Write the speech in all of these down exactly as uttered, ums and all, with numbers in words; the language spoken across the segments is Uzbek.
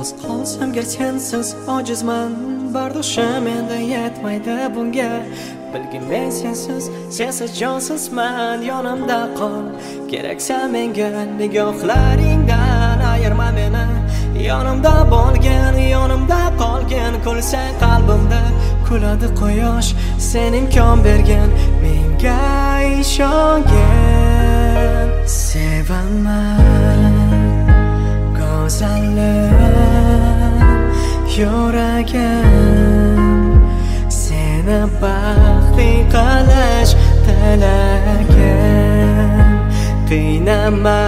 yolg'iz qolsam gar sensiz ojizman, bardoshim endi yetmaydi bunga. Bilgin men sensiz, sensiz jonsizman, yonimda qol, keraksan menga, nigohlaringdan ayirma meni. Yonimda bo'lgin, yonimda qolgin, kulsang qalbimda kuladi quyosh, sen imkon bergin, menga ishongin. Sevaman go'zallik yuragim, seni baxtli qilish tilagim. Qiynama,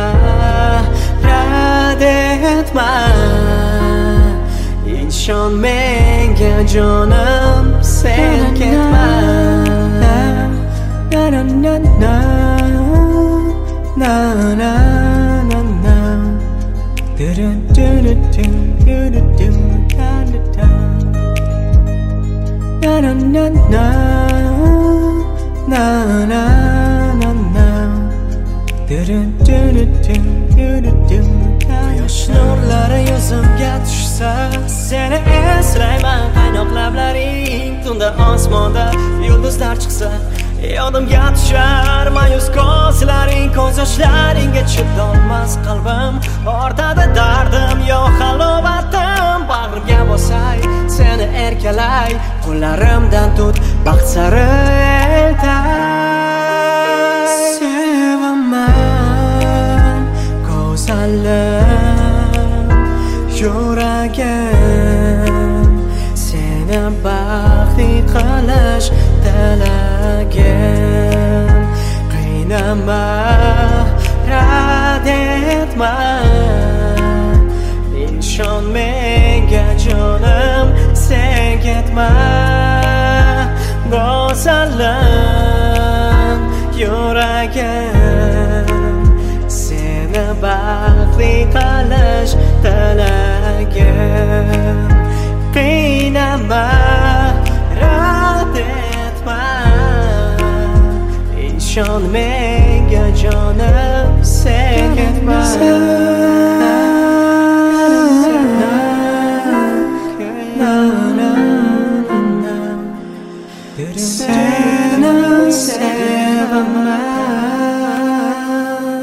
rad etma, ishon menga jonim, sen ketma. Na na na na na na na na do do do do do do do da da da na na na na na na na na do do do do do do do. Quyosh nurlari yuzimga tushsa, seni eslayman, qaynoq lablaring. Tunda osmonda yulduzlar chiqsa, yodimga tushar ma'yus ko'zlaring. Ko'z yoshlaringga chidolmas qalbim, ortadi dardim, yo halovatim. Bag'rimga bosay, seni erkalay, qo'llarimdan tut, baxt sari eltay. Sevaman go'zallik yuragim, seni baxtli qilish tilagim. Qiynama, rad etma, ishon menga jonim, sen ketma. Go'zallik yuragim, seni baxtli qilish tilagim. Qiynama, rad etma, ishon menga jonim, sen ketma. Seni sevaman,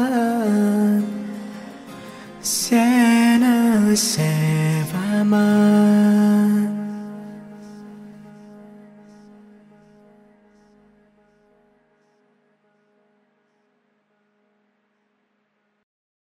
sevaman, seni sevaman.